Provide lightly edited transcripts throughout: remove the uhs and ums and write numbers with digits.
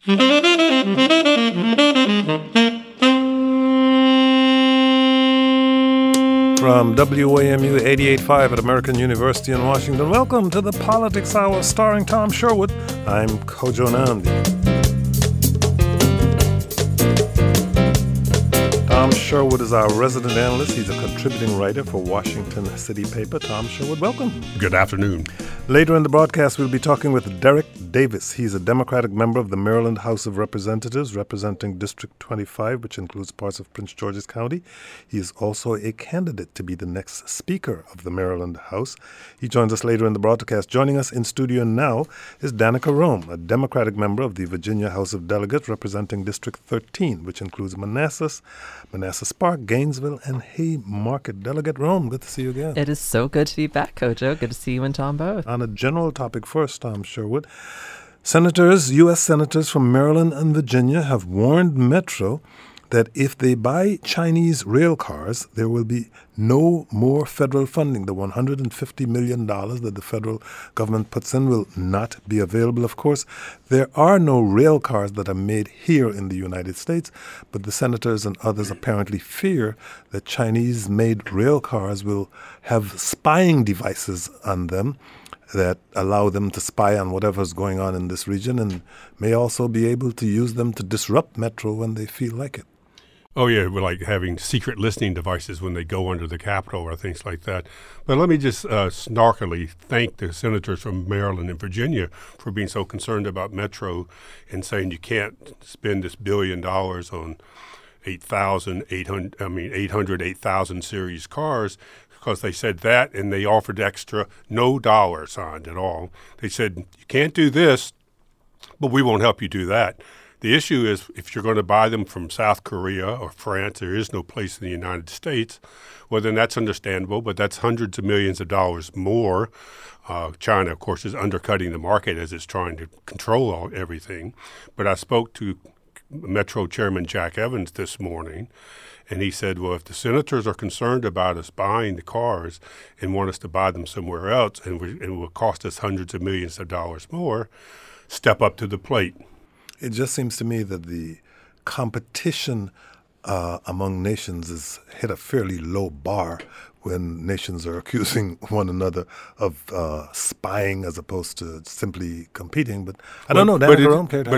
From WAMU 88.5 at American University in Washington, welcome to the Politics Hour starring Tom Sherwood. I'm Kojo Nandi. Tom Sherwood is our resident analyst. He's a contributing writer for Washington City Paper. Tom Sherwood, welcome. Good afternoon. Later in the broadcast, we'll be talking with Derek Davis. He's a Democratic member of the Maryland House of Representatives, representing District 25, which includes parts of Prince George's County. He is also a candidate to be the next Speaker of the Maryland House. He joins us later in the broadcast. Joining us in studio now is Danica Roem, a Democratic member of the Virginia House of Delegates, representing District 13, which includes Manassas Park, Gainesville, and Haymarket. Delegate Roem, good to see you again. It is so good to be back, Kojo. Good to see you and Tom both. On a general topic first, Tom Sherwood, U.S. senators from Maryland and Virginia have warned Metro that if they buy Chinese rail cars, there will be no more federal funding. The $150 million that the federal government puts in will not be available. Of course, there are no rail cars that are made here in the United States, but the senators and others apparently fear that Chinese-made rail cars will have spying devices on them that allow them to spy on whatever's going on in this region and may also be able to use them to disrupt Metro when they feel like it. Oh, yeah, we're like having secret listening devices when they go under the Capitol or things like that. But let me just snarkily thank the senators from Maryland and Virginia for being so concerned about Metro and saying you can't spend this $1 billion on 8,000 series cars, because they said that and they offered extra no dollar sign at all. They said, you can't do this, but we won't help you do that. The issue is if you're going to buy them from South Korea or France, there is no place in the United States, well, then that's understandable, but that's hundreds of millions of dollars more. China, of course, is undercutting the market as it's trying to control everything. But I spoke to Metro Chairman Jack Evans this morning, and he said, well, if the senators are concerned about us buying the cars and want us to buy them somewhere else and it will cost us hundreds of millions of dollars more, step up to the plate. It just seems to me that the competition among nations has hit a fairly low bar when nations are accusing one another of spying as opposed to simply competing. But I don't know. But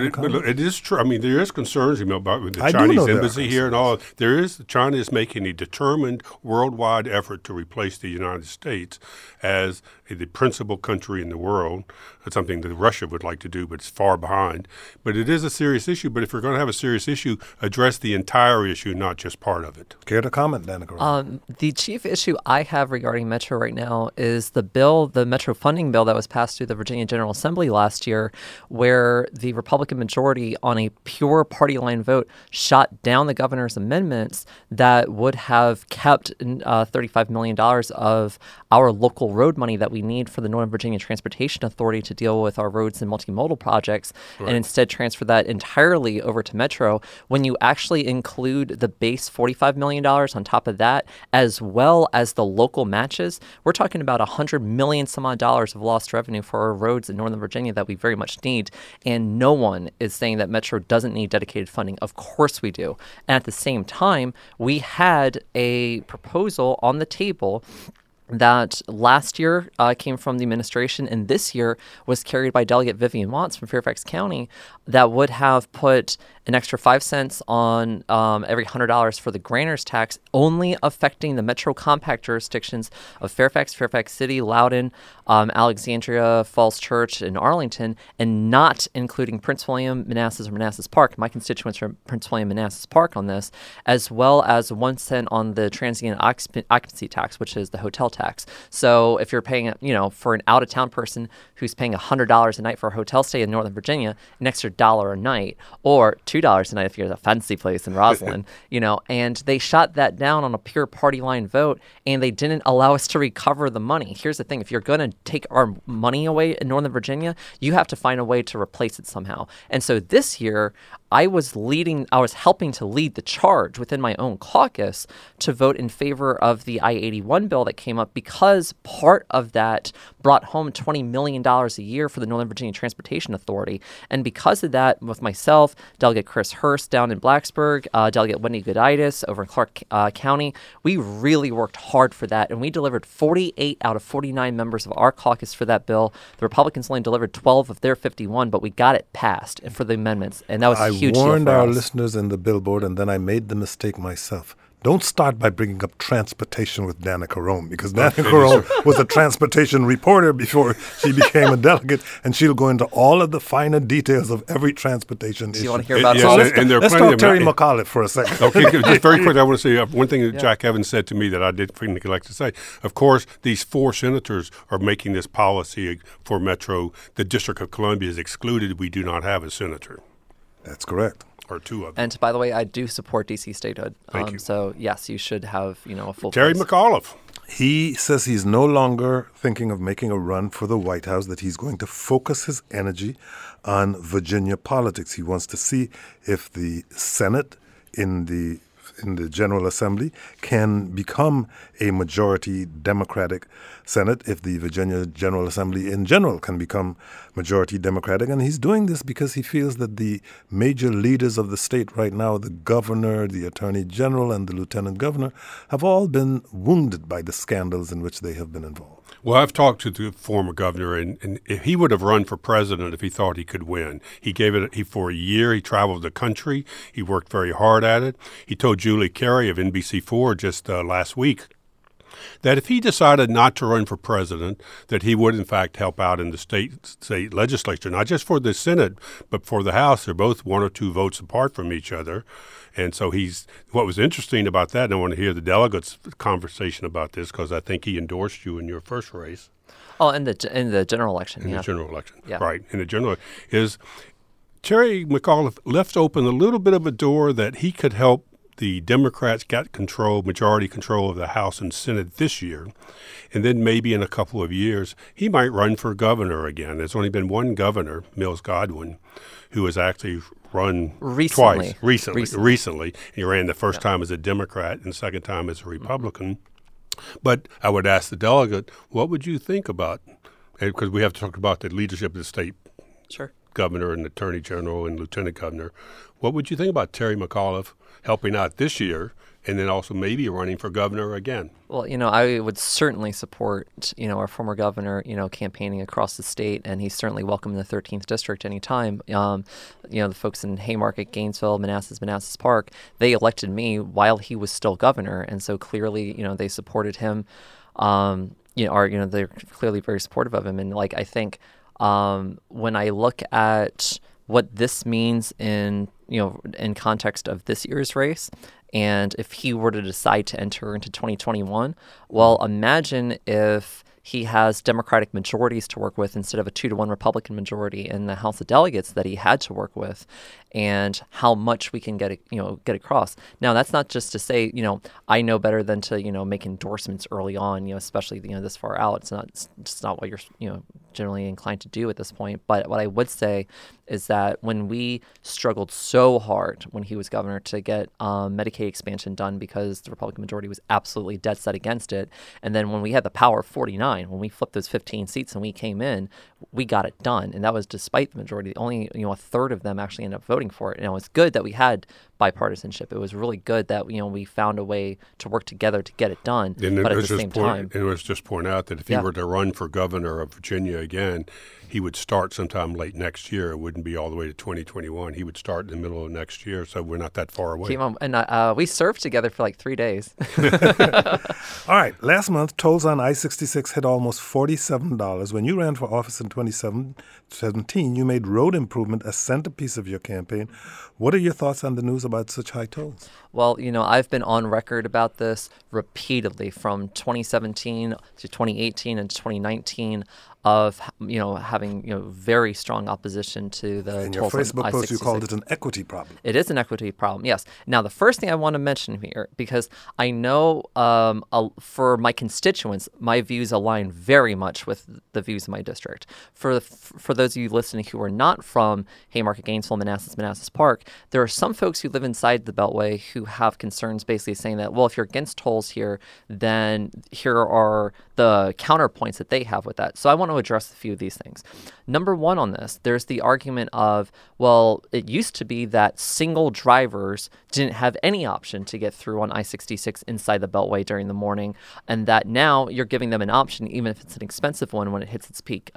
it is true. I mean, there is concerns about the Chinese embassy here and all. China is making a determined worldwide effort to replace the United States as the principal country in the world. That's something that Russia would like to do, but it's far behind. But it is a serious issue. But if you're going to have a serious issue, address the entire issue, not just part of it. Care to comment, Danica? The chief issue I have regarding Metro right now is the Metro funding bill that was passed through the Virginia General Assembly last year, where the Republican majority on a pure party line vote shot down the governor's amendments that would have kept $35 million of our local road money that we need for the Northern Virginia Transportation Authority to deal with our roads and multimodal projects, right, and instead transfer that entirely over to Metro. When you actually include the base $45 million on top of that, as well as the local matches, we're talking about $100 million some odd dollars of lost revenue for our roads in Northern Virginia that we very much need. And no one is saying that Metro doesn't need dedicated funding. Of course we do. And at the same time, we had a proposal on the table that last year came from the administration and this year was carried by Delegate Vivian Watts from Fairfax County that would have put an extra 5 cents on every $100 for the grantor's tax, only affecting the Metro Compact jurisdictions of Fairfax, Fairfax City, Loudoun, Alexandria, Falls Church, and Arlington, and not including Prince William, Manassas, or Manassas Park. My constituents are Prince William, Manassas Park on this, as well as 1 cent on the transient occupancy tax, which is the hotel tax. So if you're paying, for an out-of-town person who's paying $100 a night for a hotel stay in Northern Virginia, an extra $1 a night, or $2 a night if you're at a fancy place in Roslyn, and they shot that down on a pure party line vote, and they didn't allow us to recover the money. Here's the thing. If you're going to take our money away in Northern Virginia, you have to find a way to replace it somehow. And so this year, I was helping to lead the charge within my own caucus to vote in favor of the I-81 bill that came up, because part of that brought home $20 million a year for the Northern Virginia Transportation Authority. And because of that, with myself, Delegate Chris Hurst down in Blacksburg, Delegate Wendy Gooditis over in Clark County, we really worked hard for that, and we delivered 48 out of 49 members of our caucus for that bill. The Republicans only delivered 12 of their 51, but we got it passed for the amendments, and that was a huge deal for us. I warned our listeners in the billboard, and then I made the mistake myself. Don't start by bringing up transportation with Danica Roem, because Danica Roem was a transportation reporter before she became a delegate, and she'll go into all of the finer details of every transportation issue. Do you want to hear about let's talk Terry McAuliffe for a second. Okay, just very quick, I want to say one thing that Jack Evans said to me that I did neglect to say. Of course, these 4 senators are making this policy for Metro. The District of Columbia is excluded. We do not have a senator. That's correct. Or 2 of them. And by the way, I do support DC statehood. Thank you. So yes, you should have a full. Terry place. McAuliffe. He says he's no longer thinking of making a run for the White House, that he's going to focus his energy on Virginia politics. He wants to see if the Senate in the General Assembly can become a majority Democratic Senate, if the Virginia General Assembly in general can become majority Democratic. And he's doing this because he feels that the major leaders of the state right now, the governor, the attorney general, and the lieutenant governor, have all been wounded by the scandals in which they have been involved. Well, I've talked to the former governor, and if he would have run for president if he thought he could win. He gave it for a year. He traveled the country. He worked very hard at it. He told Julie Carey of NBC4 just last week that if he decided not to run for president, that he would, in fact, help out in the state legislature, not just for the Senate, but for the House. They're both 1 or 2 votes apart from each other. And so what was interesting about that, and I want to hear the delegates' conversation about this, because I think he endorsed you in your first race. Oh, in the general election. In the general election, yeah. Right. In the general is Terry McAuliffe left open a little bit of a door that he could help the Democrats get majority control of the House and Senate this year, and then maybe in a couple of years he might run for governor again. There's only been one governor, Mills Godwin, who has actually run twice recently. He ran the first time as a Democrat and the second time as a Republican. But I would ask the delegate, what would you think about, because we have to talk about the leadership of the state governor and attorney general and lieutenant governor. What would you think about Terry McAuliffe helping out this year and then also maybe running for governor again? Well, I would certainly support, our former governor, campaigning across the state, and he's certainly welcome in the 13th District anytime. The folks in Haymarket, Gainesville, Manassas Park, they elected me while he was still governor, and so clearly, they supported him. They're clearly very supportive of him, and I think when I look at what this means in context of this year's race, and if he were to decide to enter into 2021, well, imagine if he has Democratic majorities to work with instead of a 2-to-1 Republican majority in the House of Delegates that he had to work with, and how much we can get across. Now, that's not just to say, I know better than to, make endorsements early on, especially, this far out. It's just not what you're, generally inclined to do at this point. But what I would say is that when we struggled so hard when he was governor to get Medicaid expansion done because the Republican majority was absolutely dead set against it, and then when we had the power of 49, when we flipped those 15 seats and we came in, we got it done. And that was despite the majority. Only, a third of them actually ended up voting for it. And it was good that we had bipartisanship. It was really good that, we found a way to work together to get it done. But at the same time, it was just point out that if he were to run for governor of Virginia again, he would start sometime late next year. It wouldn't be all the way to 2021. He would start in the middle of next year, so we're not that far away. And we served together for 3 days. All right. Last month, tolls on I-66 hit almost $47. When you ran for office in 2017, you made road improvement a centerpiece of your campaign. What are your thoughts on the news about such high tolls? Well, I've been on record about this repeatedly from 2017 to 2018 and 2019. of having very strong opposition to the In your tolls on Facebook post, you I-66. called it an equity problem. It is an equity problem, yes. Now, the first thing I want to mention here, because I know for my constituents, my views align very much with the views of my district. For those of you listening who are not from Haymarket, Gainesville, Manassas Park, there are some folks who live inside the Beltway who have concerns basically saying that, well, if you're against tolls here, then here are the counterpoints that they have with that. So I want to address a few of these things. Number one on this, there's the argument of, well, it used to be that single drivers didn't have any option to get through on I-66 inside the Beltway during the morning, and that now you're giving them an option, even if it's an expensive one, when it hits its peak.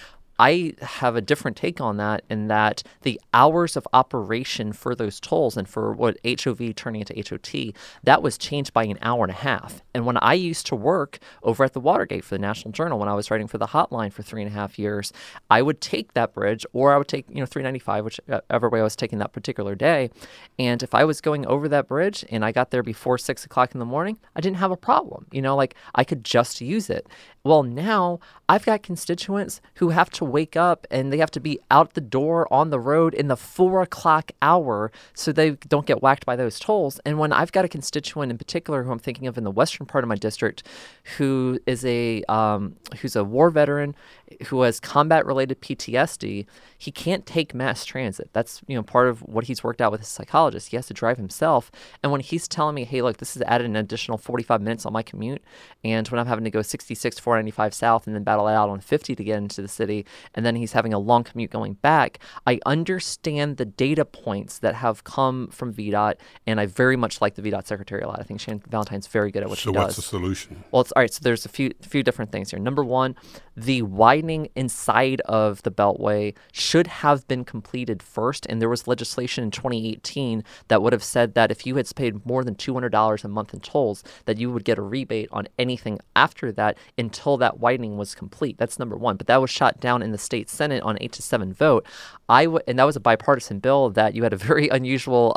I have a different take on that, in that the hours of operation for those tolls and for what HOV turning into HOT, that was changed by an hour and a half. And when I used to work over at the Watergate for the National Journal, when I was writing for the Hotline for 3.5 years, I would take that bridge, or I would take 395, whichever way I was taking that particular day. And if I was going over that bridge and I got there before 6 o'clock in the morning, I didn't have a problem. I could just use it. Well, now I've got constituents who have to wake up and they have to be out the door on the road in the 4 o'clock hour so they don't get whacked by those tolls. And when I've got a constituent in particular who I'm thinking of in the western part of my district, who is who's a war veteran, who has combat-related PTSD, he can't take mass transit. That's part of what he's worked out with his psychologist. He has to drive himself. And when he's telling me, hey, look, this has added an additional 45 minutes on my commute, and when I'm having to go 66, 495 south and then battle it out on 50 to get into the city, and then he's having a long commute going back, I understand the data points that have come from VDOT, and I very much like the VDOT secretary a lot. I think Shannon Valentine's very good at what she does. So what's the solution? Well, all right. So there's a few different things here. Number one, the widening inside of the Beltway should have been completed first, and there was legislation in 2018 that would have said that if you had paid more than $200 a month in tolls, that you would get a rebate on anything after that until that widening was complete. That's number one. But that was shot down in the state Senate on 8-7 vote. And that was a bipartisan bill that you had a very unusual,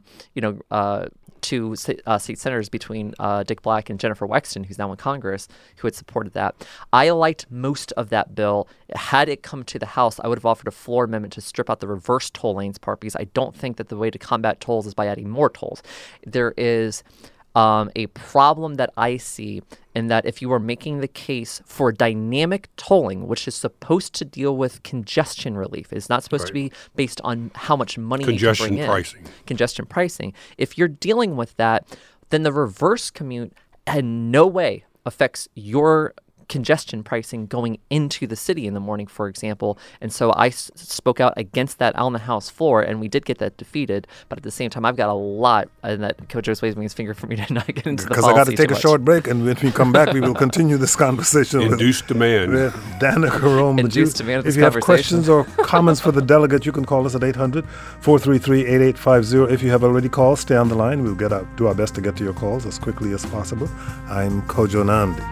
two state senators between Dick Black and Jennifer Wexton, who's now in Congress, who had supported that. I liked most of that bill. Had it come to the House, I would have offered a floor amendment to strip out the reverse toll lanes part, because I don't think that the way to combat tolls is by adding more tolls. There is a problem that I see in that if you are making the case for dynamic tolling, which is supposed to deal with congestion relief, it's not supposed to be based on how much money you can bring in. Congestion pricing. If you're dealing with that, then the reverse commute in no way affects your congestion pricing going into the city in the morning, for example. And so I spoke out against that on the House floor, and we did get that defeated. But at the same time, I've got a lot, and that Coach is waving his finger for me to not get into the policy. Because I got to take a short break, and when we come back, we will continue this conversation. Induced demand. With Danica Rome. Induced demand. If you have questions or comments for the delegate, you can call us at 800-433-8850. If you have already called, stay on the line. We'll do our best to get to your calls as quickly as possible. I'm Kojo Nnamdi.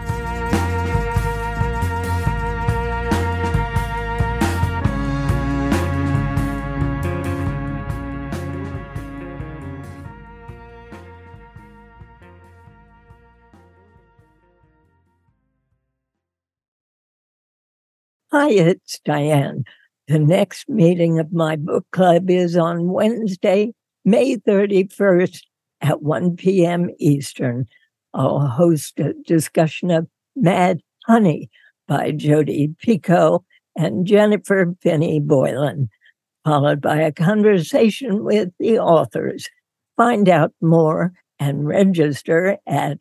Hi, it's Diane. The next meeting of my book club is on Wednesday, May 31st at 1 p.m. Eastern. I'll host a discussion of Mad Honey by Jodi Picoult and Jennifer Finney Boylan, followed by a conversation with the authors. Find out more and register at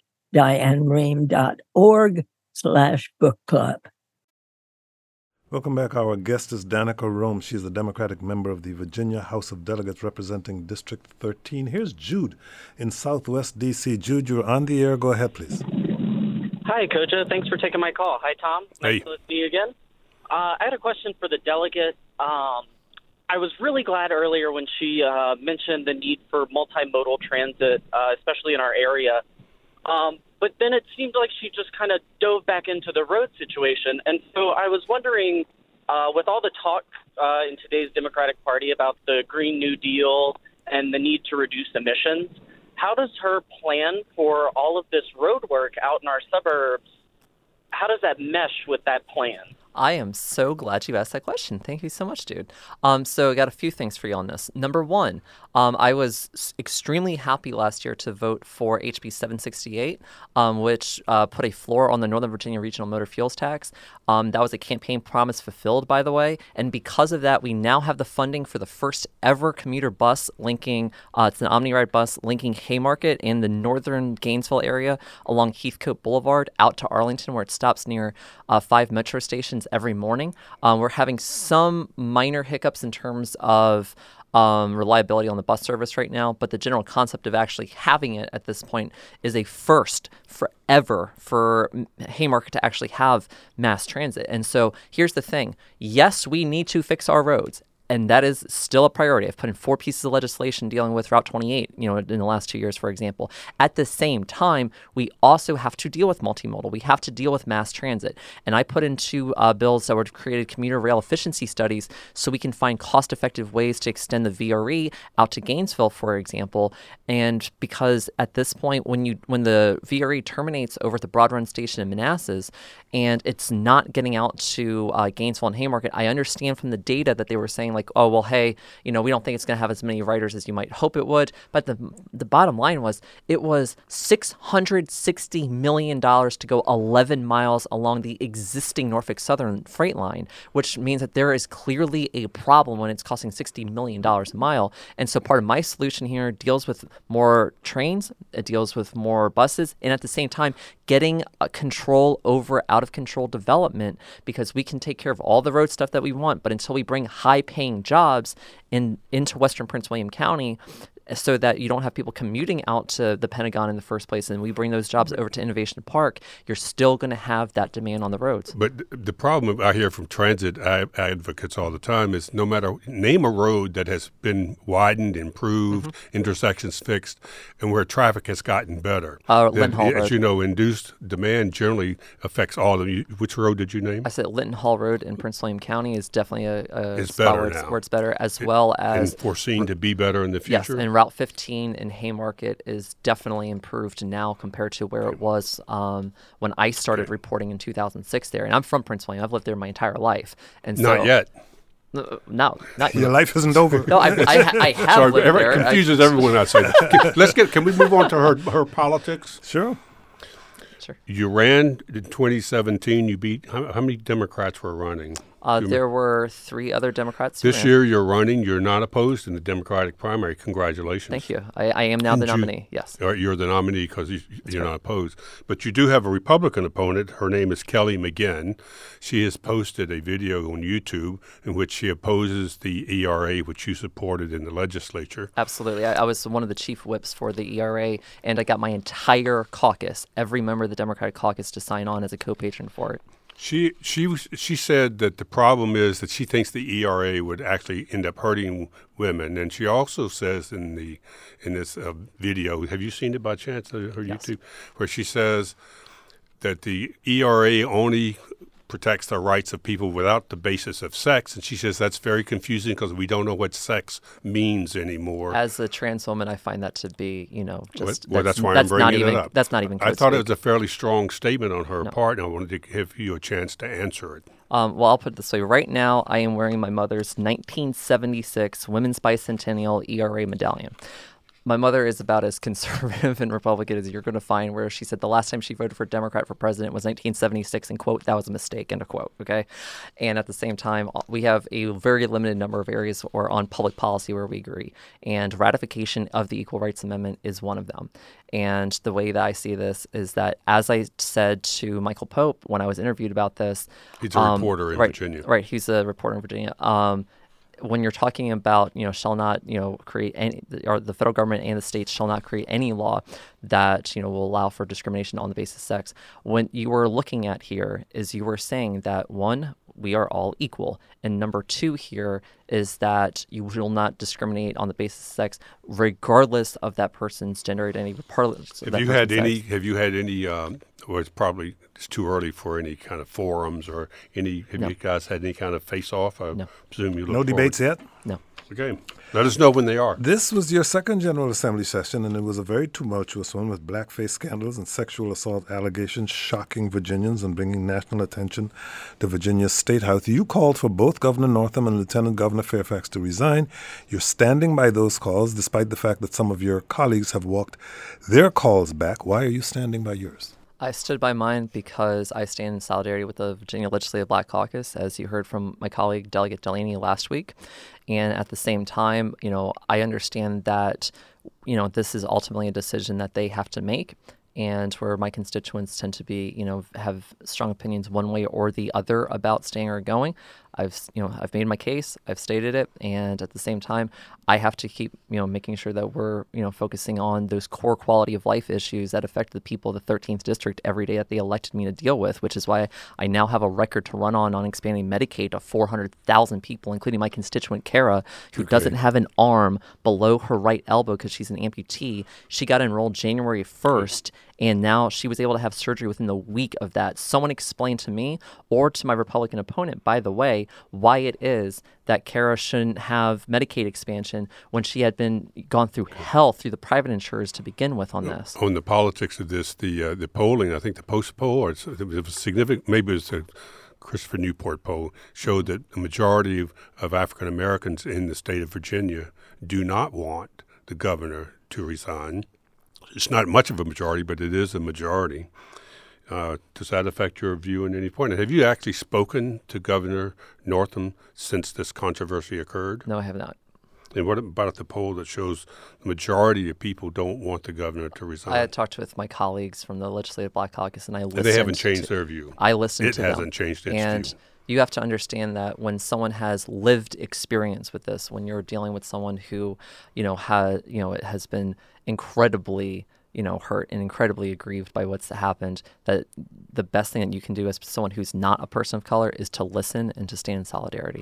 dianerehm.org/book club. Welcome back. Our guest is Danica Rome. She's a Democratic member of the Virginia House of Delegates representing District 13. Here's Jude in Southwest D.C. Jude, you're on the air. Go ahead, please. Hi, Kojo. Thanks for taking my call. Hi, Tom. Nice to listen to you again. I had a question for the delegate. I was really glad earlier when she mentioned the need for multimodal transit, especially in our area. But then it seemed like she just kind of dove back into the road situation. And so I was wondering, with all the talk in today's Democratic Party about the Green New Deal and the need to reduce emissions, how does her plan for all of this road work out in our suburbs, how does that mesh with that plan? I am so glad you asked that question. Thank you so much, dude. So I got a few things for you on this. Number one, I was extremely happy last year to vote for HB 768, which put a floor on the Northern Virginia Regional Motor Fuels Tax. That was a campaign promise fulfilled, by the way. And because of that, we now have the funding for the first ever commuter bus linking, it's an OmniRide bus linking Haymarket in the northern Gainesville area along Heathcote Boulevard out to Arlington, where it stops near 5 metro stations every morning. We're having some minor hiccups in terms of reliability on the bus service right now, but the general concept of actually having it at this point is a first forever for Haymarket to actually have mass transit. And so here's the thing. Yes, we need to fix our roads. And that is still a priority. I've put in 4 pieces of legislation dealing with Route 28, in the last 2 years, for example. At the same time, we also have to deal with multimodal. We have to deal with mass transit. And I put in 2 bills that were created commuter rail efficiency studies so we can find cost-effective ways to extend the VRE out to Gainesville, for example. And because at this point, when the VRE terminates over at the Broad Run station in Manassas, and it's not getting out to Gainesville and Haymarket, I understand from the data that they were saying, like, oh, well, hey, we don't think it's going to have as many riders as you might hope it would. But the bottom line was it was $660 million to go 11 miles along the existing Norfolk Southern freight line, which means that there is clearly a problem when it's costing $60 million a mile. And so part of my solution here deals with more trains, it deals with more buses, and at the same time, getting control over out-of-control development, because we can take care of all the road stuff that we want, but until we bring high-paying jobs into Western Prince William County, so that you don't have people commuting out to the Pentagon in the first place, and we bring those jobs over to Innovation Park, you're still going to have that demand on the roads. But the problem I hear from transit advocates all the time is name a road that has been widened, improved, intersections fixed, and where traffic has gotten better. Linton Hall Road. As you know, induced demand generally affects all of you. Which road did you name? I said Linton Hall Road in Prince William County is definitely a spot where it's better, as well as... And foreseen to be better in the future? Yes, and Route 15 in Haymarket is definitely improved now compared to where it was when I started reporting in 2006 there. And I'm from Prince William. I've lived there my entire life. And so, not yet. No, not Your yet. life isn't over. No, I have Sorry, lived there. It confuses everyone I say that. Can we move on to her politics? Sure. You ran in 2017. You beat, how many Democrats were running? There were 3 other Democrats. This year you're running. You're not opposed in the Democratic primary. Congratulations. Thank you. I am now the nominee, yes. You're the nominee because you're not opposed. But you do have a Republican opponent. Her name is Kelly McGinn. She has posted a video on YouTube in which she opposes the ERA, which you supported in the legislature. Absolutely. I was one of the chief whips for the ERA, and I got my entire caucus, every member of the Democratic caucus, to sign on as a co-patron for it. She said that the problem is that she thinks the ERA would actually end up hurting women, and she also says in this video, have you seen it by chance on her Yes. YouTube, where she says that the ERA only protects the rights of people without the basis of sex, and she says that's very confusing because we don't know what sex means anymore. As a trans woman, I find that to be, just that's why I'm bringing it up. That's not even. I thought it was a fairly strong statement on her part, and I wanted to give you a chance to answer it. Well, I'll put it this way. Right now, I am wearing my mother's 1976 Women's Bicentennial ERA medallion. My mother is about as conservative and Republican as you're going to find, where she said the last time she voted for a Democrat for president was 1976, and, quote, that was a mistake, end of quote, okay? And at the same time, we have a very limited number of areas or on public policy where we agree, and ratification of the Equal Rights Amendment is one of them. And the way that I see this is that, as I said to Michael Pope when I was interviewed about this... He's a reporter in Virginia. Right, he's a reporter in Virginia. When you're talking about, shall not, create any, or the federal government and the states shall not create any law that, will allow for discrimination on the basis of sex. What you were looking at here is you were saying that, 1, we are all equal. And number 2 here is that you will not discriminate on the basis of sex, regardless of that person's gender identity. Have you had any? Well, it's too early for any kind of forums or any. Have you guys had any kind of face-off? I No. presume you look No debates yet? No. Okay. Let us know when they are. This was your second General Assembly session, and it was a very tumultuous one with blackface scandals and sexual assault allegations shocking Virginians and bringing national attention to Virginia's State House. You called for both Governor Northam and Lieutenant Governor Fairfax to resign. You're standing by those calls, despite the fact that some of your colleagues have walked their calls back. Why are you standing by yours? I stood by mine because I stand in solidarity with the Virginia Legislative Black Caucus, as you heard from my colleague Delegate Delaney last week. And at the same time, I understand that, this is ultimately a decision that they have to make. And where my constituents tend to be, have strong opinions one way or the other about staying or going, I've made my case, I've stated it, and at the same time, I have to keep, making sure that we're, focusing on those core quality of life issues that affect the people of the 13th District every day that they elected me to deal with, which is why I now have a record to run on expanding Medicaid to 400,000 people, including my constituent Kara, who doesn't have an arm below her right elbow because she's an amputee. She got enrolled January 1st, and now she was able to have surgery within the week of that. Someone explained to me or to my Republican opponent, by the way, why it is that Kara shouldn't have Medicaid expansion when she had been gone through hell through the private insurers to begin with on this. On the politics of this, the polling, I think the Post poll, or it was significant, maybe it was a Christopher Newport poll, showed that the majority of African Americans in the state of Virginia do not want the governor to resign. It's not much of a majority, but it is a majority. Does that affect your view at any point? Have you actually spoken to Governor Northam since this controversy occurred? No, I have not. And what about the poll that shows the majority of people don't want the governor to resign? I had talked with my colleagues from the Legislative Black Caucus, and I listened. And they haven't changed their view. I listened to them. It hasn't changed its and view. You have to understand that when someone has lived experience with this, when you're dealing with someone who, has been incredibly hurt and incredibly aggrieved by what's happened, that the best thing that you can do as someone who's not a person of color is to listen and to stand in solidarity.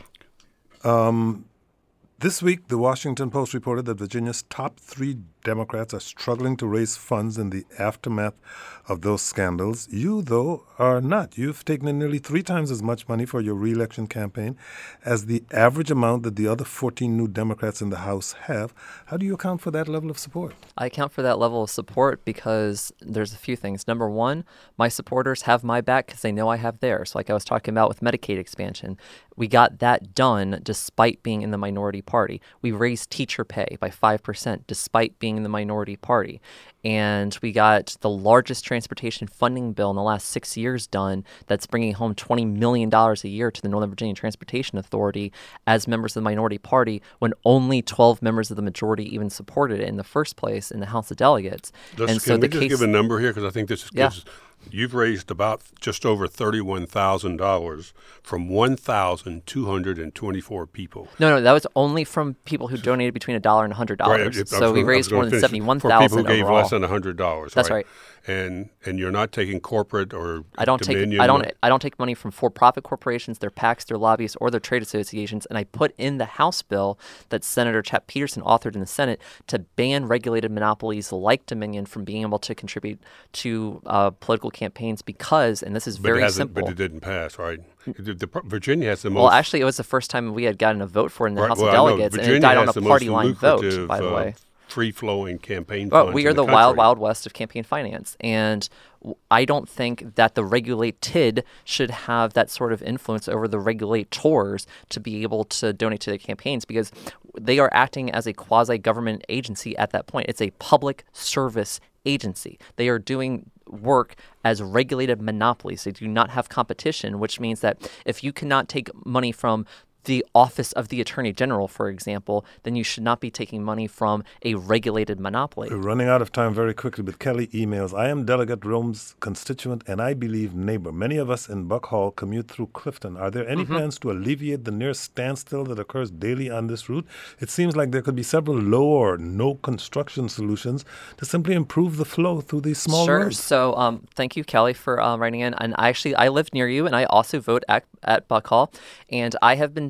This week, the Washington Post reported that Virginia's top 3 Democrats are struggling to raise funds in the aftermath of those scandals. You, though, are not. You've taken in nearly 3 times as much money for your re-election campaign as the average amount that the other 14 new Democrats in the House have. How do you account for that level of support? I account for that level of support because there's a few things. Number one, my supporters have my back because they know I have theirs. Like I was talking about with Medicaid expansion. We got that done despite being in the minority party. We raised teacher pay by 5% despite being in the minority party. And we got the largest transportation funding bill in the last 6 years done that's bringing home $20 million a year to the Northern Virginia Transportation Authority as members of the minority party when only 12 members of the majority even supported it in the first place in the House of Delegates. Can we just give a number here? Because I think this gives... You've raised about just over $31,000 from 1,224 people. No, that was only from people who donated between $1 and $100. Right, so we raised more than $71,000 for people who gave overall. less than $100. That's right. And you're not taking corporate or I don't take money from for-profit corporations, their PACs, their lobbyists, or their trade associations, and I put in the House bill that Senator Chap Peterson authored in the Senate to ban regulated monopolies like Dominion from being able to contribute to political campaigns because, and this is very simple. But it didn't pass, right? Virginia has the most... Well, actually, it was the first time we had gotten a vote for it in the House of Delegates, and it died on a party line vote, by the way. Free-flowing campaign funds. We are the wild, wild west of campaign finance. And I don't think that the regulated should have that sort of influence over the regulators to be able to donate to their campaigns because they are acting as a quasi-government agency at that point. It's a public service agency. They are doing work as regulated monopolies. They do not have competition, which means that if you cannot take money from the office of the Attorney General, for example, then you should not be taking money from a regulated monopoly. We're running out of time very quickly, but Kelly emails, I am Delegate Rome's constituent and I believe neighbor. Many of us in Buck Hall commute through Clifton. Are there any plans to alleviate the near standstill that occurs daily on this route? It seems like there could be several low or no construction solutions to simply improve the flow through these small roads. Sure. So thank you, Kelly, for writing in. And I live near you, and I also vote at Buck Hall. And I have been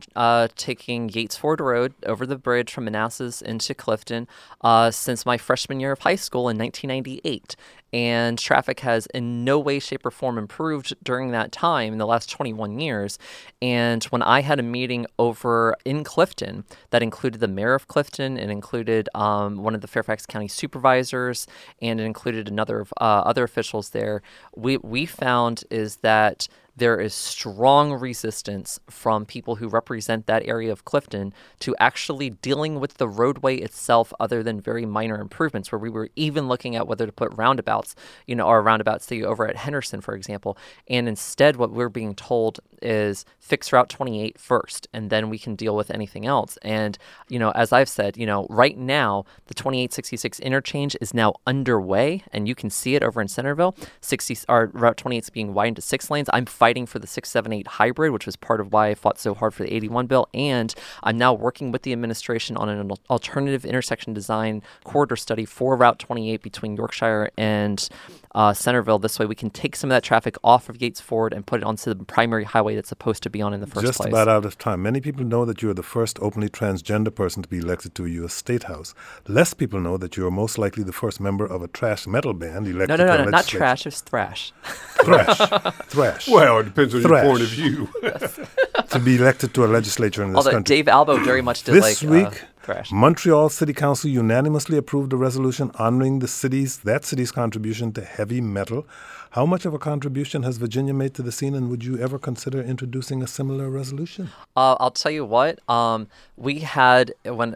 taking Yates Ford Road over the bridge from Manassas into Clifton since my freshman year of high school in 1998. And traffic has in no way, shape, or form improved during that time in the last 21 years. And when I had a meeting over in Clifton that included the mayor of Clifton, it included one of the Fairfax County supervisors, and it included another other officials there, we found is that there is strong resistance from people who represent that area of Clifton to actually dealing with the roadway itself other than very minor improvements, where we were even looking at whether to put roundabouts, or roundabouts over at Henderson, for example. And instead, what we're being told is fix Route 28 first, and then we can deal with anything else. And, as I've said, right now, the 2866 interchange is now underway, and you can see it over in Centerville. Route 28 is being widened to 6 lanes. I'm fighting for the 678 hybrid, which was part of why I fought so hard for the 81 bill. And I'm now working with the administration on an alternative intersection design corridor study for Route 28 between Yorkshire and Centerville. This way we can take some of that traffic off of Yates Ford and put it onto the primary highway that's supposed to be on in the first place. Just about out of time. Many people know that you are the first openly transgender person to be elected to a U.S. State House. Less people know that you are most likely the first member of a thrash metal band elected to a legislature. No, not trash, it's thrash. Thrash. Well, it depends on your point of view. To be elected to a legislature in this country. country. Dave Albo very much did this week, thrash. Montreal City Council unanimously approved a resolution honoring that city's contribution to heavy metal. How much of a contribution has Virginia made to the scene, and would you ever consider introducing a similar resolution? I'll tell you what. We had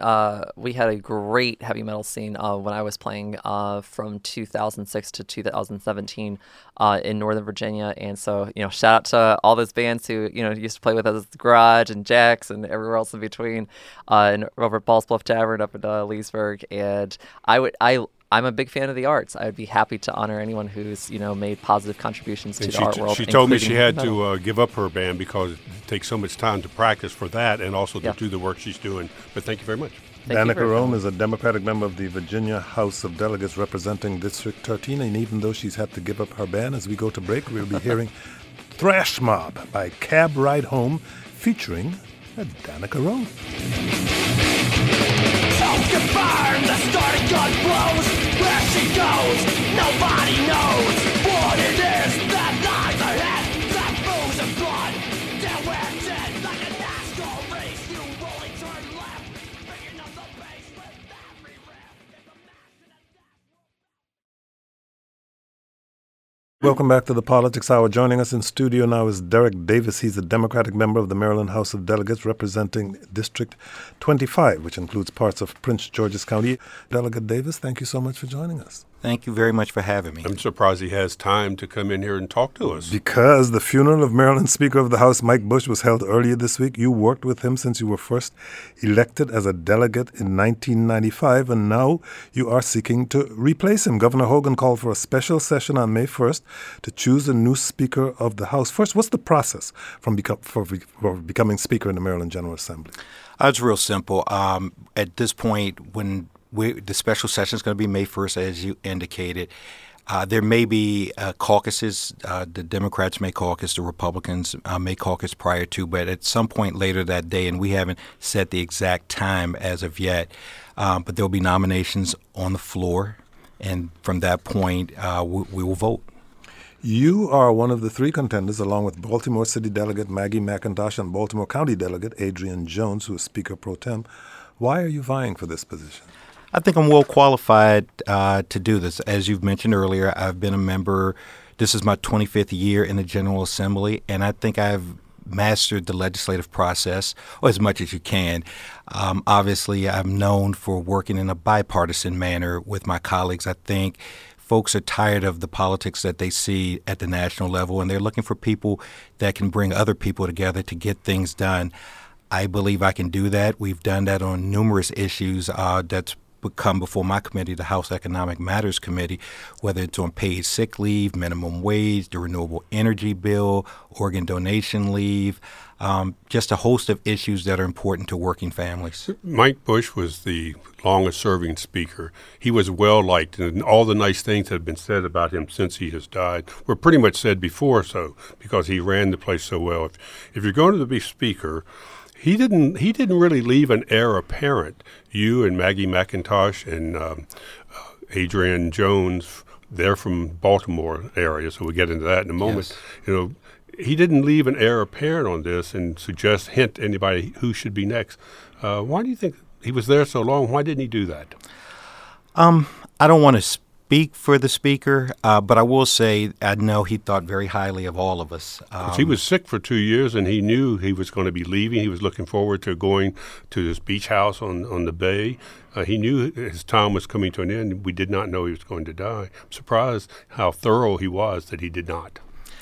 a great heavy metal scene when I was playing from 2006 to 2017 in Northern Virginia, and so shout out to all those bands who used to play with us at the Garage and Jack's and everywhere else in between, and over at Ball's Bluff Tavern up in Leesburg. And I'm a big fan of the arts. I would be happy to honor anyone who's made positive contributions to the art world. She told me she had to give up her band because it takes so much time to practice for that and also to do the work she's doing. But thank you very much. Danica Roem is a Democratic member of the Virginia House of Delegates representing District 13, and even though she's had to give up her band, as we go to break, we'll be hearing Thrash Mob by Cab Ride Home featuring Danica Roem. Confirm the starting gun blows. Where she goes, nobody knows what it is that lies ahead. That booze of blood, down where it's in, like a NASCAR race. You rolling turn left, picking up the pace with every riff. Welcome back to the Politics Hour. Joining us in studio now is Derek Davis. He's a Democratic member of the Maryland House of Delegates representing District 25, which includes parts of Prince George's County. Delegate Davis, thank you so much for joining us. Thank you very much for having me. I'm surprised he has time to come in here and talk to us. Because the funeral of Maryland Speaker of the House, Mike Bush, was held earlier this week. You worked with him since you were first elected as a delegate in 1995, and now you are seeking to replace him. Governor Hogan called for a special session on May 1st to choose a new Speaker of the House. First, what's the process for becoming Speaker in the Maryland General Assembly? It's real simple. At this point, when the special session is going to be May 1st, as you indicated. There may be caucuses. The Democrats may caucus, the Republicans may caucus prior to, but at some point later that day, and we haven't set the exact time as of yet, but there will be nominations on the floor, and from that point, we will vote. You are one of the three contenders, along with Baltimore City Delegate Maggie McIntosh and Baltimore County Delegate Adrian Jones, who is Speaker Pro Tem. Why are you vying for this position? I think I'm well qualified to do this. As you've mentioned earlier, I've been a member. This is my 25th year in the General Assembly, and I think I've mastered the legislative process as much as you can. Obviously, I'm known for working in a bipartisan manner with my colleagues. I think folks are tired of the politics that they see at the national level, and they're looking for people that can bring other people together to get things done. I believe I can do that. We've done that on numerous issues that's come before my committee, the House Economic Matters Committee, whether it's on paid sick leave, minimum wage, the renewable energy bill, organ donation leave, just a host of issues that are important to working families. Mike Bush was the longest-serving speaker. He was well-liked, and all the nice things that have been said about him since he has died were pretty much said before, so because he ran the place so well. If you're going to be speaker, He didn't really leave an heir apparent. You and Maggie McIntosh and Adrienne Jones, they're from Baltimore area, so we'll get into that in a moment. Yes. He didn't leave an heir apparent on this and hint anybody who should be next. Why do you think he was there so long? Why didn't he do that? I don't want to speak for the speaker, but I will say I know he thought very highly of all of us. He was sick for 2 years, and he knew he was going to be leaving. He was looking forward to going to this beach house on the bay. He knew his time was coming to an end. We did not know he was going to die. I'm surprised how thorough he was that he did not.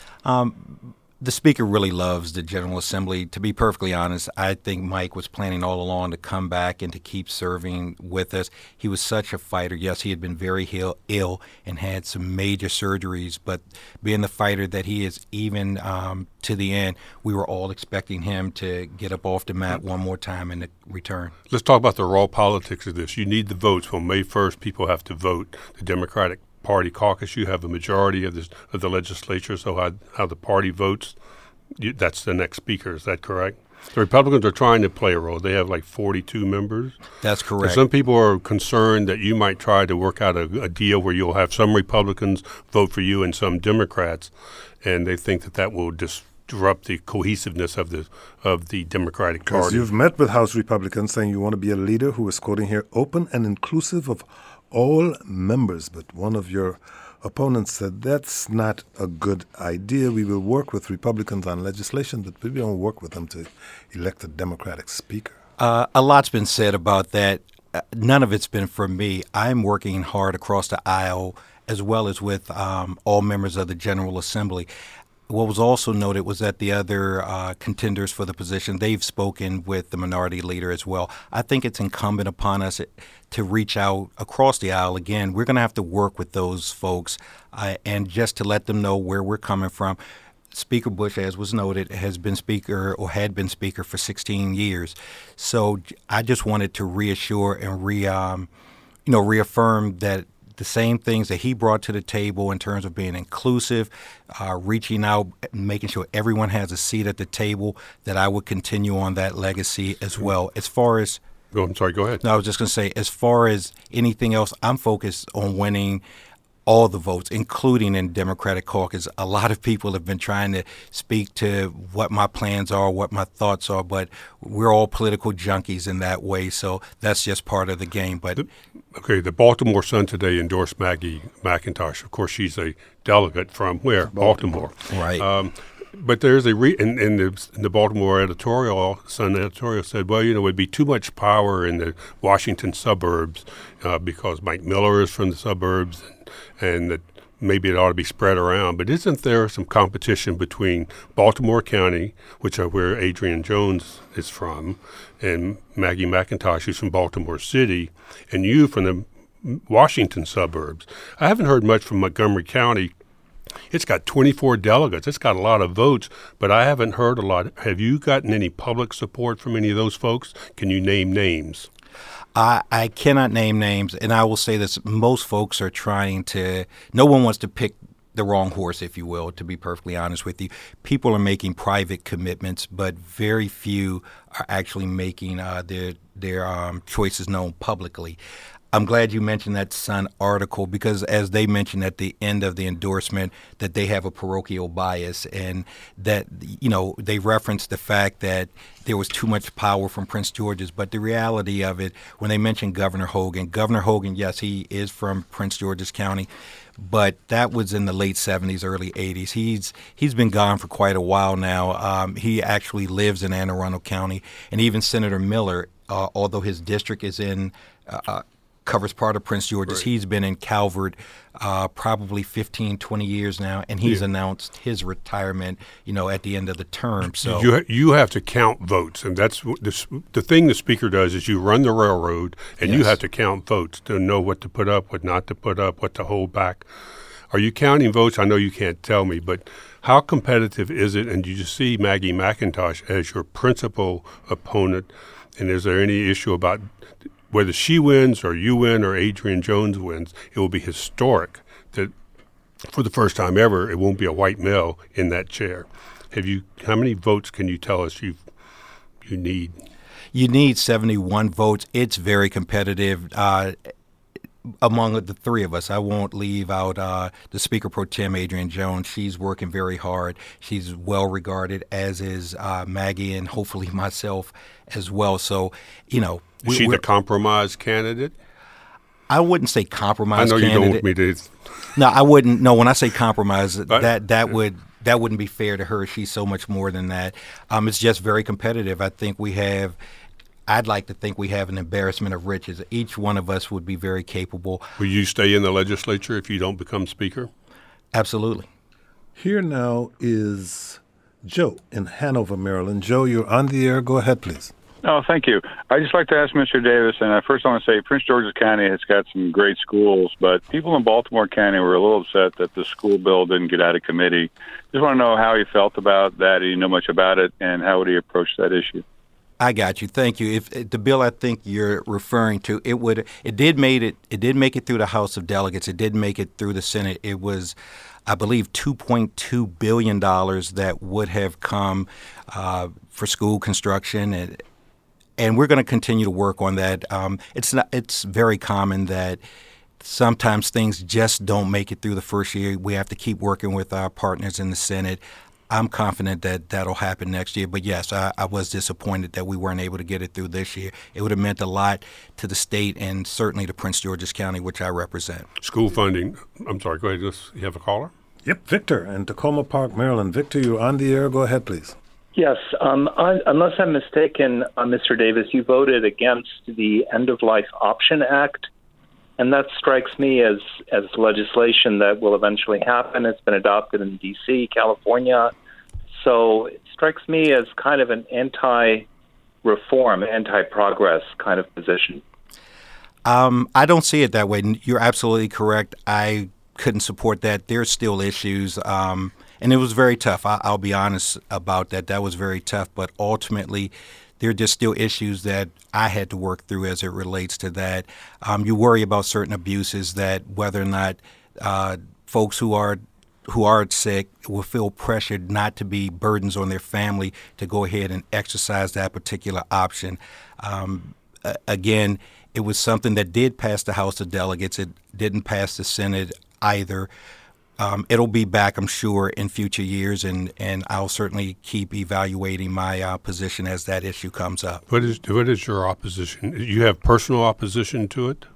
The speaker really loves the General Assembly. To be perfectly honest, I think Mike was planning all along to come back and to keep serving with us. He was such a fighter. Yes, he had been very ill and had some major surgeries, but being the fighter that he is, even to the end, we were all expecting him to get up off the mat one more time and to return. Let's talk about the raw politics of this. You need the votes. On May 1st, people have to vote. The Democratic Party caucus, you have a majority of the legislature, so how the party votes, that's the next speaker. Is that correct? The Republicans are trying to play a role. They have like 42 members. That's correct. So some people are concerned that you might try to work out a deal where you'll have some Republicans vote for you and some Democrats, and they think that will disrupt the cohesiveness of the Democratic Party. Because you've met with House Republicans saying you want to be a leader who is quoting here, open and inclusive of all members, but one of your opponents said that's not a good idea. We will work with Republicans on legislation, but we don't work with them to elect a Democratic speaker. A lot's been said about that. None of it's been from me. I'm working hard across the aisle as well as with all members of the General Assembly. What was also noted was that the other contenders for the position, they've spoken with the minority leader as well. I think it's incumbent upon us to reach out across the aisle. Again, we're going to have to work with those folks and just to let them know where we're coming from. Speaker Bush, as was noted, had been speaker for 16 years. So I just wanted to reassure and reaffirm that the same things that he brought to the table in terms of being inclusive, reaching out, making sure everyone has a seat at the table, that I would continue on that legacy as well. As far as I'm sorry, go ahead. No, I was just going to say, as far as anything else, I'm focused on winning all the votes, including in Democratic caucus. A lot of people have been trying to speak to what my plans are, what my thoughts are, but we're all political junkies in that way, so that's just part of the game. But the Baltimore Sun today endorsed Maggie McIntosh. Of course, she's a delegate from where? Baltimore. Right. But there's in the Baltimore Sun editorial said, well, it would be too much power in the Washington suburbs because Mike Miller is from the suburbs, and that maybe it ought to be spread around. But isn't there some competition between Baltimore County, which are where Adrienne Jones is from, and Maggie McIntosh, who's from Baltimore City, and you from the Washington suburbs? I haven't heard much from Montgomery County. It's got 24 delegates. It's got a lot of votes, but I haven't heard a lot. Have you gotten any public support from any of those folks? Can you name names? I cannot name names, and I will say this. Most folks are trying to – no one wants to pick the wrong horse, if you will, to be perfectly honest with you. People are making private commitments, but very few are actually making their choices known publicly. I'm glad you mentioned that Sun article because, as they mentioned at the end of the endorsement, that they have a parochial bias and that, they referenced the fact that there was too much power from Prince George's. But the reality of it, when they mentioned Governor Hogan, yes, he is from Prince George's County, but that was in the late 70s, early 80s. He's been gone for quite a while now. He actually lives in Anne Arundel County. And even Senator Miller, although his district is in covers part of Prince George's. Right. He's been in Calvert probably 15, 20 years now, and he's announced his retirement, at the end of the term. So you have to count votes, and that's the thing the speaker does is you run the railroad, and you have to count votes to know what to put up, what not to put up, what to hold back. Are you counting votes? I know you can't tell me, but how competitive is it? And you just see Maggie McIntosh as your principal opponent, and is there any issue about whether she wins or you win or Adrienne Jones wins? It will be historic that for the first time ever, it won't be a white male in that chair. How many votes can you tell us you've you need? You need 71 votes. It's very competitive. Among the three of us, I won't leave out the Speaker Pro Tem, Adrienne Jones. She's working very hard. She's well regarded, as is Maggie, and hopefully myself as well. So, you know, is she the compromise candidate? I wouldn't say compromise. I know candidate. You don't want me to. No, I wouldn't. No, when I say compromise, that wouldn't be fair to her. She's so much more than that. It's just very competitive. I'd like to think we have an embarrassment of riches. Each one of us would be very capable. Will you stay in the legislature if you don't become Speaker? Absolutely. Here now is Joe in Hanover, Maryland. Joe, you're on the air. Go ahead, please. Oh, thank you. I'd just like to ask Mr. Davis, and I first want to say Prince George's County has got some great schools, but people in Baltimore County were a little upset that the school bill didn't get out of committee. Just want to know how he felt about that. Did he know much about it, and how would he approach that issue? I got you. Thank you. If the bill I think you're referring to, it did make it through the House of Delegates. It did make it through the Senate. It was, I believe, $2.2 billion that would have come for school construction, and we're going to continue to work on that. It's very common that sometimes things just don't make it through the first year. We have to keep working with our partners in the Senate. I'm confident that that'll happen next year. But, yes, I was disappointed that we weren't able to get it through this year. It would have meant a lot to the state and certainly to Prince George's County, which I represent. School funding. I'm sorry. Go ahead. You have a caller? Yep, Victor in Tacoma Park, Maryland. Victor, you're on the air. Go ahead, please. Yes. Unless I'm mistaken, Mr. Davis, you voted against the End-of-Life Option Act, and that strikes me as legislation that will eventually happen. It's been adopted in D.C., California. So it strikes me as kind of an anti-reform, anti-progress kind of position. I don't see it that way. You're absolutely correct. I couldn't support that. There's still issues, and it was very tough. I'll be honest about that. That was very tough, but ultimately there are just still issues that I had to work through as it relates to that. You worry about certain abuses, that whether or not folks who are sick will feel pressured not to be burdens on their family to go ahead and exercise that particular option. Again, it was something that did pass the House of Delegates. It didn't pass the Senate either. It'll be back, I'm sure, in future years, and I'll certainly keep evaluating my position as that issue comes up. What is your opposition? You have personal opposition to it?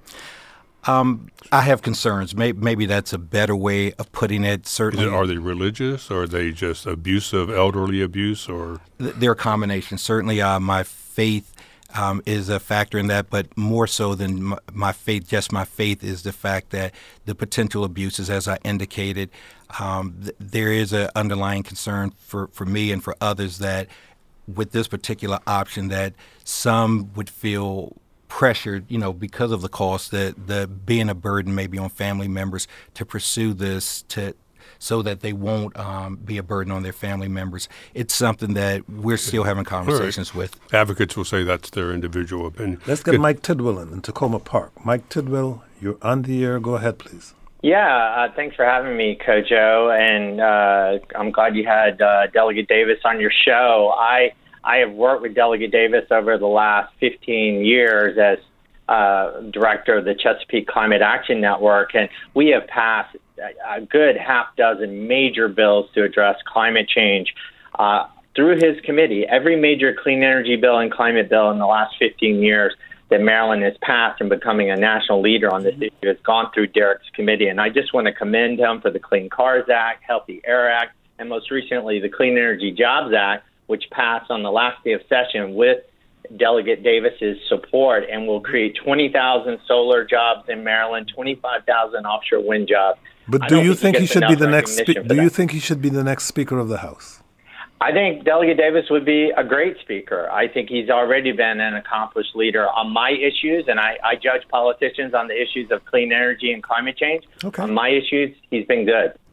I have concerns. Maybe that's a better way of putting it. Certainly, are they religious, or are they just abusive, elderly abuse, or they're a combination? Certainly, my faith is a factor in that, but more so than my faith, just my faith is the fact that the potential abuses, as I indicated, there is an underlying concern for me and for others that with this particular option that some would feel pressured, because of the cost, the being a burden maybe on family members to pursue this so that they won't be a burden on their family members. It's something that we're still having conversations with. Advocates will say that's their individual opinion. Let's get Mike Tidwell in Tacoma Park. Mike Tidwell, you're on the air. Go ahead, please. Yeah, thanks for having me, Kojo, and I'm glad you had Delegate Davis on your show. I have worked with Delegate Davis over the last 15 years as director of the Chesapeake Climate Action Network, and we have passed a good half dozen major bills to address climate change through his committee. Every major clean energy bill and climate bill in the last 15 years that Maryland has passed and becoming a national leader on this issue has gone through Derek's committee. And I just want to commend him for the Clean Cars Act, Healthy Air Act, and most recently the Clean Energy Jobs Act, which passed on the last day of session with Delegate Davis's support and will create 20,000 solar jobs in Maryland, 25,000 offshore wind jobs. But do you think he should be the next? Do you think he should be the next Speaker of the House? I think Delegate Davis would be a great speaker. I think he's already been an accomplished leader on my issues, and I judge politicians on the issues of clean energy and climate change. Okay. On my issues, he's been good.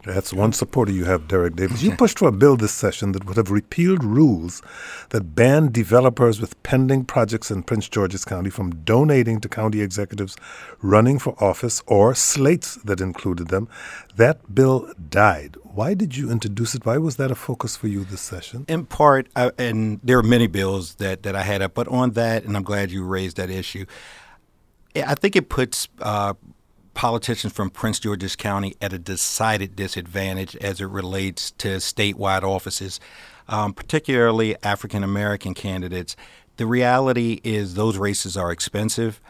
That's one supporter you have, Derek Davis. You pushed for a bill this session that would have repealed rules that banned developers with pending projects in Prince George's County from donating to county executives running for office or slates that included them. That bill died. Why did you introduce it? Why was that a focus for you this session? In part, and there are many bills that I had up, but on that, and I'm glad you raised that issue, I think it puts politicians from Prince George's County at a decided disadvantage as it relates to statewide offices, particularly African-American candidates. The reality is those races are expensive.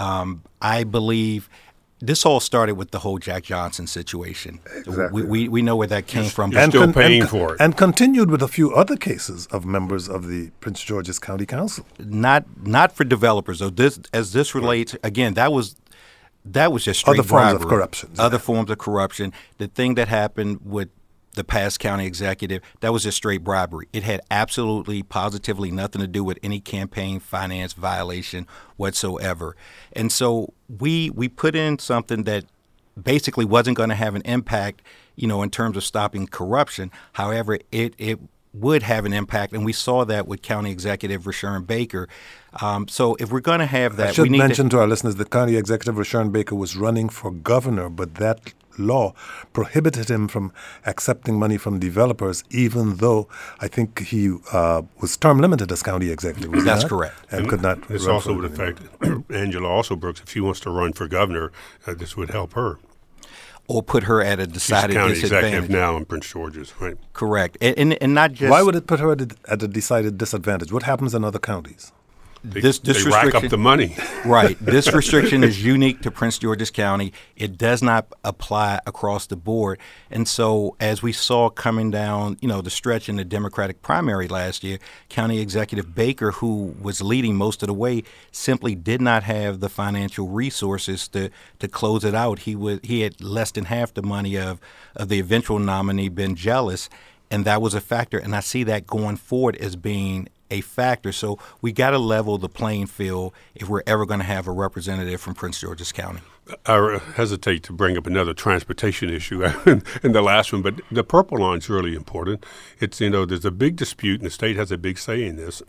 I believe this all started with the whole Jack Johnson situation. Exactly. We know where that came from. You're still paying for it. And continued with a few other cases of members of the Prince George's County Council. Not for developers, though. This relates, again, that was just straight other forms bribery. of corruption. Other forms of corruption. The thing that happened with the past county executive, that was just straight bribery. It had absolutely, positively nothing to do with any campaign finance violation whatsoever. And so we put in something that basically wasn't going to have an impact, in terms of stopping corruption. However, it would have an impact, and we saw that with County Executive Rushern Baker. So if we're going to have that, I should mention to our listeners that County Executive Rushern Baker was running for governor, but that law prohibited him from accepting money from developers, even though I think he was term limited as county executive. That's correct. And could not. This also would affect Angela Alsobrooks. If she wants to run for governor, this would help her. Or put her at a decided disadvantage. She's county disadvantage. executive now in Prince George's, right? Correct. And not just... Why would it put her at a decided disadvantage? What happens in other counties? This they rack up the money. Right. This restriction is unique to Prince George's County. It does not apply across the board. And so as we saw coming down, the stretch in the Democratic primary last year, County Executive Baker, who was leading most of the way, simply did not have the financial resources to close it out. He had less than half the money of the eventual nominee, Ben Jealous, and that was a factor. And I see that going forward as being a factor. So we got to level the playing field if we're ever going to have a representative from Prince George's County. I hesitate to bring up another transportation issue in the last one, but the Purple Line's really important. It's, there's a big dispute, and the state has a big say in this.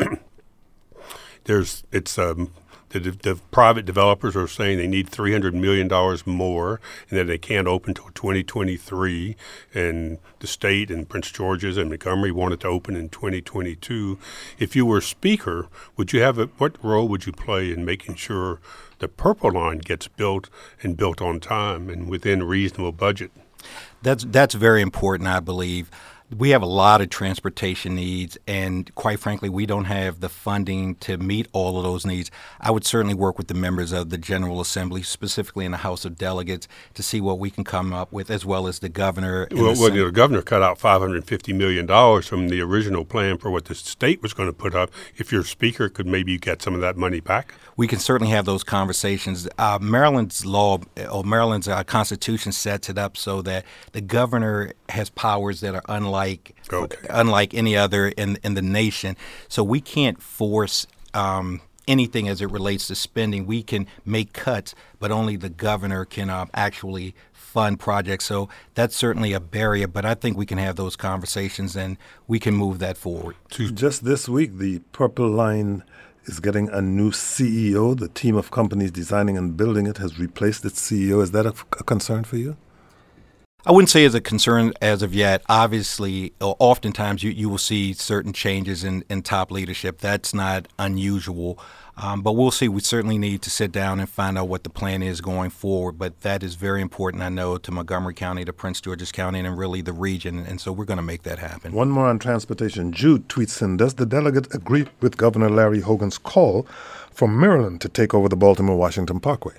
The private developers are saying they need $300 million more and that they can't open until 2023. And the state and Prince George's and Montgomery wanted to open in 2022. If you were speaker, what role would you play in making sure the Purple Line gets built and built on time and within reasonable budget? That's very important, I believe. We have a lot of transportation needs, and quite frankly, we don't have the funding to meet all of those needs. I would certainly work with the members of the General Assembly, specifically in the House of Delegates, to see what we can come up with, as well as the governor. The governor cut out $550 million from the original plan for what the state was going to put up. If your speaker could maybe get some of that money back? We can certainly have those conversations. Maryland's Constitution sets it up so that the governor has powers that are unlike any other in the nation. So we can't force anything as it relates to spending. We can make cuts, but only the governor can actually fund projects. So that's certainly a barrier, but I think we can have those conversations and we can move that forward. Just this week, the Purple Line is getting a new CEO. The team of companies designing and building it has replaced its CEO. Is that a concern for you? I wouldn't say it's a concern as of yet. Obviously, oftentimes you will see certain changes in top leadership. That's not unusual. But we'll see. We certainly need to sit down and find out what the plan is going forward. But that is very important, I know, to Montgomery County, to Prince George's County, and really the region. And so we're going to make that happen. One more on transportation. Jude tweets in, does the delegate agree with Governor Larry Hogan's call for Maryland to take over the Baltimore-Washington Parkway?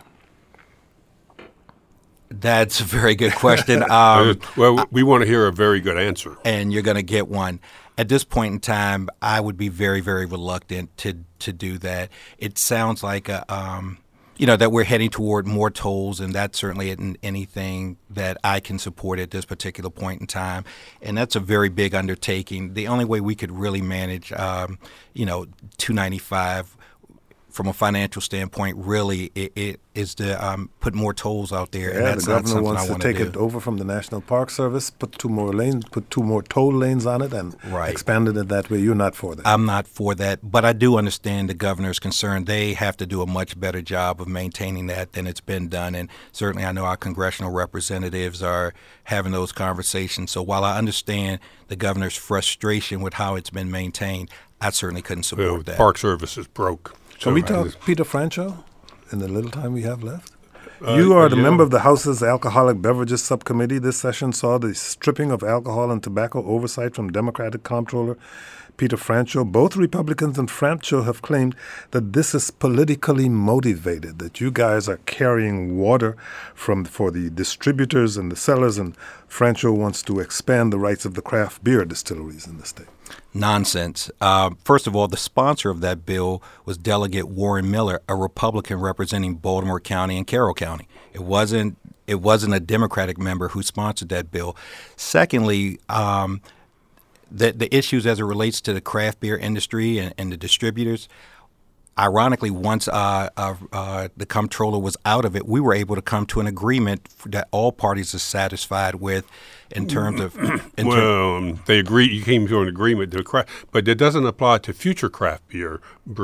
That's a very good question. We want to hear a very good answer. And you're going to get one. At this point in time, I would be very, very reluctant to do that. It sounds like that we're heading toward more tolls, and that certainly isn't anything that I can support at this particular point in time. And that's a very big undertaking. The only way we could really manage, 295 from a financial standpoint, really, it is to put more tolls out there. Yeah, and that's the governor not wants to take it over from the National Park Service, put 2 more toll lanes on it, and expand it that way. You're not for that. I'm not for that, but I do understand the governor's concern. They have to do a much better job of maintaining that than it's been done, and certainly I know our congressional representatives are having those conversations. So while I understand the governor's frustration with how it's been maintained, I certainly couldn't support that. Park Service is broke. Can we talk Peter Franchot in the little time we have left? You are the member of the House's Alcoholic Beverages Subcommittee. This session saw the stripping of alcohol and tobacco oversight from Democratic Comptroller Peter Franchot. Both Republicans and Franchot have claimed that this is politically motivated, that you guys are carrying water for the distributors and the sellers, and Franchot wants to expand the rights of the craft beer distilleries in the state. Nonsense. First of all, the sponsor of that bill was Delegate Warren Miller, a Republican representing Baltimore County and Carroll County. It wasn't a Democratic member who sponsored that bill. Secondly, the issues as it relates to the craft beer industry and the distributors, ironically, once the comptroller was out of it, we were able to come to an agreement that all parties are satisfied with in terms of... they agree. You came to an agreement, but it doesn't apply to future craft beer.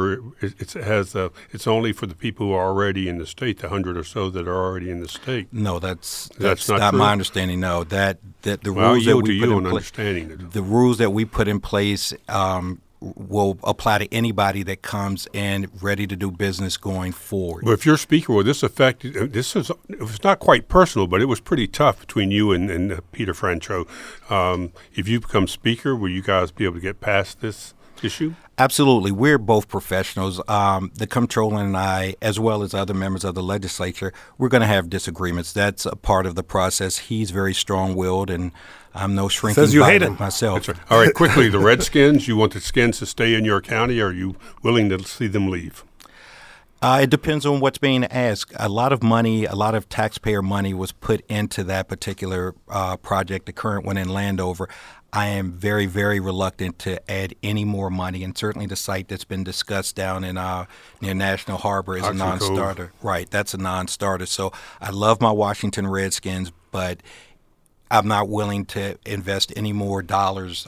It's only for the people who are already in the state, the 100 or so that are already in the state. No, that's not my understanding. No, the rules that we put in place, the rules that we put in place will apply to anybody that comes in ready to do business going forward. Well, if you're speaker, will this affect? It was not quite personal, but it was pretty tough between you and Peter Franchot. If you become speaker, will you guys be able to get past this issue? Absolutely. We're both professionals. The comptroller and I, as well as other members of the legislature, we're going to have disagreements. That's a part of the process. He's very strong-willed, and I'm no shrinking violet myself. That's right. All right, quickly, the Redskins, you want the Skins to stay in your county, or are you willing to see them leave? It depends on what's being asked. A lot of taxpayer money was put into that particular project, the current one in Landover. I am very, very reluctant to add any more money, and certainly the site that's been discussed down in near National Harbor is a non-starter. Right, that's a non-starter. So I love my Washington Redskins, but I'm not willing to invest any more dollars,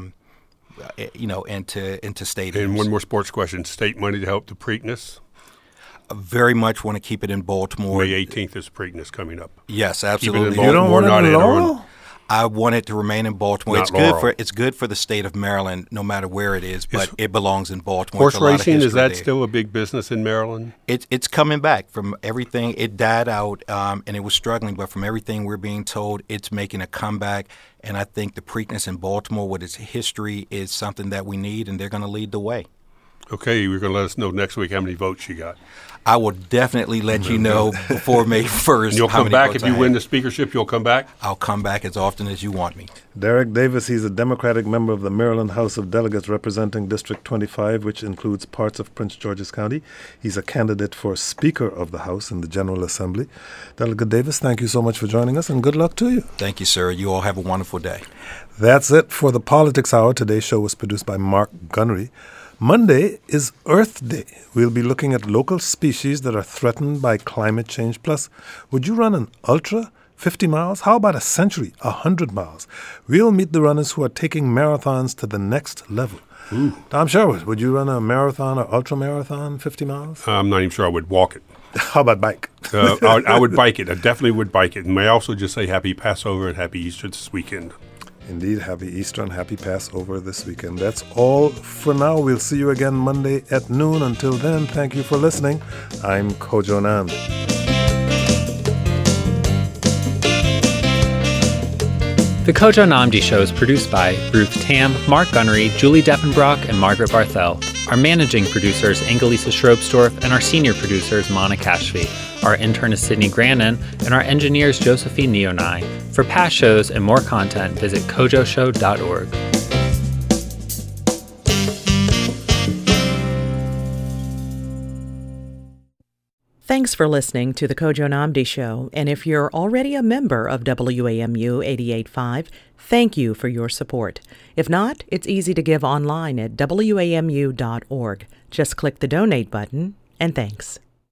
into stadiums. And one more sports question: state money to help the Preakness? I very much want to keep it in Baltimore. May 18th is Preakness coming up. Yes, absolutely. You don't want it in Laurel? I want it to remain in Baltimore. It's good for the state of Maryland, no matter where it is, but it belongs in Baltimore. Horse racing, is that still a big business in Maryland? It's coming back from everything. It died out, and it was struggling, but from everything we're being told, it's making a comeback. And I think the Preakness in Baltimore with its history is something that we need, and they're going to lead the way. Okay, you're going to let us know next week how many votes you got. I will definitely let you know before May 1st. And you'll come back if you win the speakership. You'll come back? I'll come back as often as you want me. Derek Davis, he's a Democratic member of the Maryland House of Delegates representing District 25, which includes parts of Prince George's County. He's a candidate for Speaker of the House in the General Assembly. Delegate Davis, thank you so much for joining us, and good luck to you. Thank you, sir. You all have a wonderful day. That's it for the Politics Hour. Today's show was produced by Mark Gunnery. Monday is Earth Day. We'll be looking at local species that are threatened by climate change. Plus, would you run an ultra 50 miles? How about a century, 100 miles? We'll meet the runners who are taking marathons to the next level. Ooh. Tom Sherwood, would you run a marathon or ultra marathon, 50 miles? I'm not even sure I would walk it. How about bike? I would bike it. I definitely would bike it. And may I also just say happy Passover and happy Easter this weekend. Indeed, happy Easter and happy Passover this weekend. That's all for now. We'll see you again Monday at noon. Until then, thank you for listening. I'm Kojo Nand. The Kojo Namdi Show is produced by Ruth Tam, Mark Gunnery, Julie Deffenbrock, and Margaret Barthel. Our managing producer is Angelisa Schrobstorff, and our senior producer is Monica Kashfi. Our intern is Sydney Grannon, and our engineer is Josephine Neonai. For past shows and more content, visit kojoshow.org. Thanks for listening to the Kojo Namdi Show, and if you're already a member of WAMU 88.5, thank you for your support. If not, it's easy to give online at wamu.org. Just click the donate button and thanks.